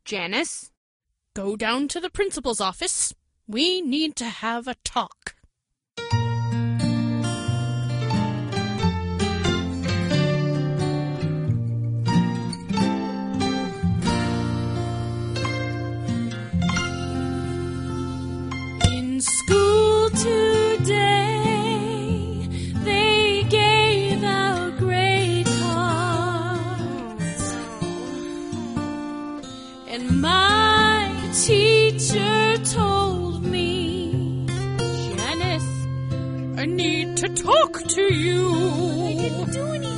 Janice? Go down to the principal's office. We need to have a talk. In school today, they gave out grade cards. And my teacher told me, Janice, I need to talk to you.